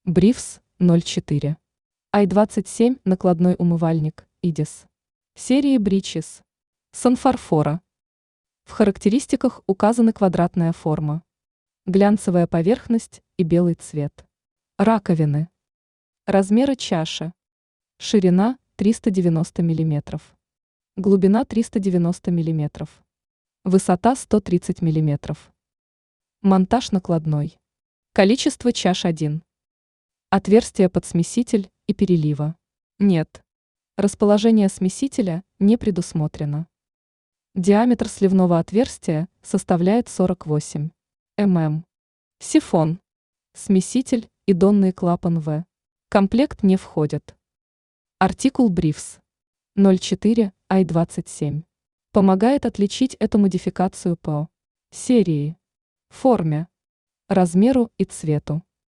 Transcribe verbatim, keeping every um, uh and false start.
Брифс ноль четыре. ай двадцать семь накладной умывальник Идис. Серии Бричес. Санфарфора. В характеристиках указаны квадратная форма, глянцевая поверхность и белый цвет. Раковины. Размеры чаши. Ширина триста девяносто миллиметров. Глубина триста девяносто миллиметров. Высота сто тридцать миллиметров. Монтаж накладной. Количество чаш один. Отверстия под смеситель и перелива нет. Расположение смесителя не предусмотрено. Диаметр сливного отверстия составляет сорок восемь миллиметров. Сифон. Смеситель и донный клапан В. Комплект не входит. Артикул Брифс ноль четыре ай двадцать семь. Помогает отличить эту модификацию по серии, форме, размеру и цвету.